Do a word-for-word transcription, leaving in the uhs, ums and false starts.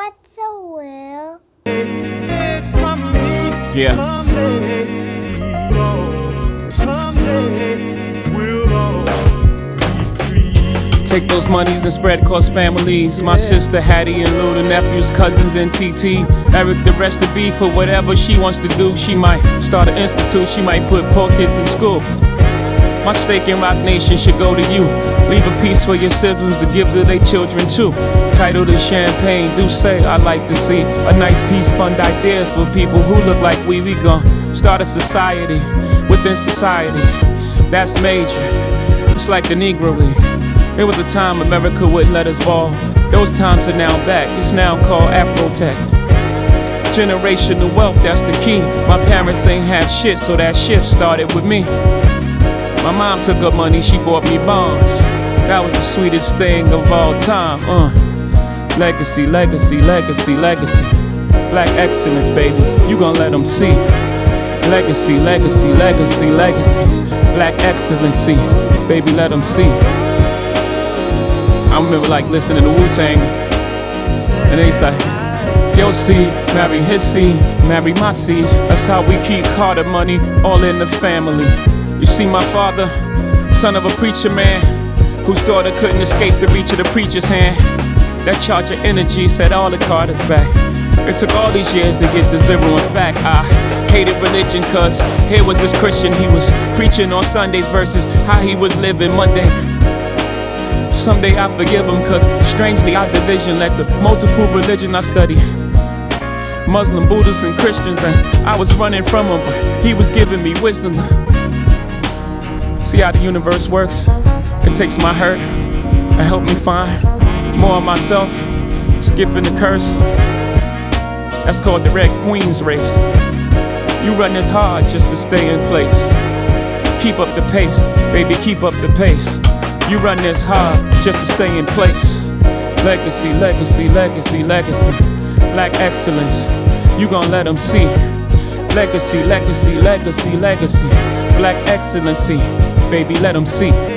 That's a will. Yeah. Take those monies and spread across families. My sister Hattie and Lou, the nephews, cousins, and T T. Eric, the rest of B for whatever she wants to do. She might start an institute, she might put poor kids in school. My stake in Rock Nation should go to you. Leave a piece for your siblings to give to their children too. Title to Champagne, do say I like to see a nice piece, fund ideas for people who look like we. We gon' start a society within society. That's major. It's like the Negro League. There was a time America wouldn't let us ball. Those times are now back. It's now called Afrotech. Generational wealth, that's the key. My parents ain't have shit, so that shift started with me. My mom took her money, she bought me bonds. That was the sweetest thing of all time. Uh. Legacy, legacy, legacy, legacy. Black excellence, baby, you gon' let them see. Legacy, legacy, legacy, legacy. Black excellency, baby, let them see. I remember like listening to Wu-Tang, and they like, your seed, marry his seed, marry my seed. That's how we keep Carter money all in the family. You see my father, son of a preacher man, whose daughter couldn't escape the reach of the preacher's hand. That charge of energy set all the Carters back. It took all these years to get to zero. In fact, I hated religion, cause here was this Christian, he was preaching on Sundays versus how he was living Monday. Someday I forgive him, cause strangely our division led to multiple religion I studied. Muslim, Buddhists, and Christians, and I was running from him, but he was giving me wisdom. See how the universe works? It takes my hurt and help me find more of myself, skipping the curse. That's called the Red Queen's race. You run this hard just to stay in place. Keep up the pace, baby, keep up the pace. You run this hard just to stay in place. Legacy, legacy, legacy, legacy. Black excellence, you gon' let them see. Legacy, legacy, legacy, legacy. Black excellency, baby, let them see.